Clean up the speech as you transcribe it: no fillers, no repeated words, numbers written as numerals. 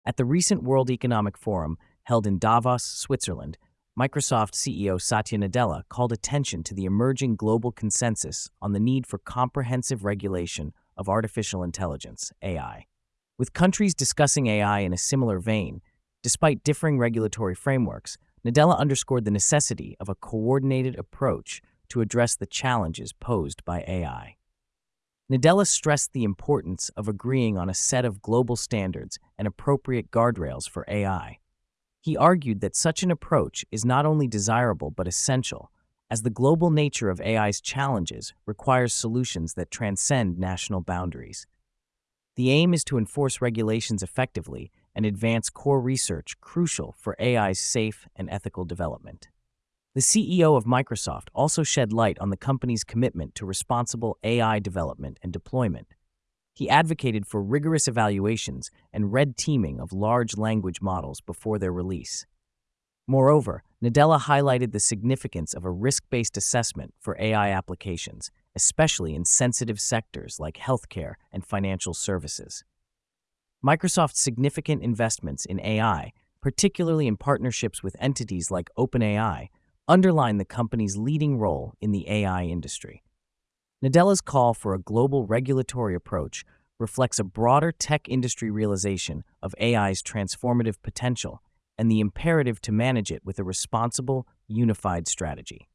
At the recent World Economic Forum held in Davos, Switzerland, Microsoft CEO Satya Nadella called attention to the emerging global consensus on the need for comprehensive regulation of artificial intelligence, AI. With countries discussing AI in a similar vein, despite differing regulatory frameworks, Nadella underscored the necessity of a coordinated approach to address the challenges posed by AI. Nadella stressed the importance of agreeing on a set of global standards and appropriate guardrails for AI. He argued that such an approach is not only desirable but essential, as the global nature of AI's challenges requires solutions that transcend national boundaries. The aim is to enforce regulations effectively and advance core research crucial for AI's safe and ethical development. The CEO of Microsoft also shed light on the company's commitment to responsible AI development and deployment. He advocated for rigorous evaluations and red teaming of large language models before their release. Moreover, Nadella highlighted the significance of a risk-based assessment for AI applications, especially in sensitive sectors like healthcare and financial services. Microsoft's significant investments in AI, particularly in partnerships with entities like OpenAI, underline the company's leading role in the AI industry. Nadella's call for a global regulatory approach reflects a broader tech industry realization of AI's transformative potential and the imperative to manage it with a responsible, unified strategy.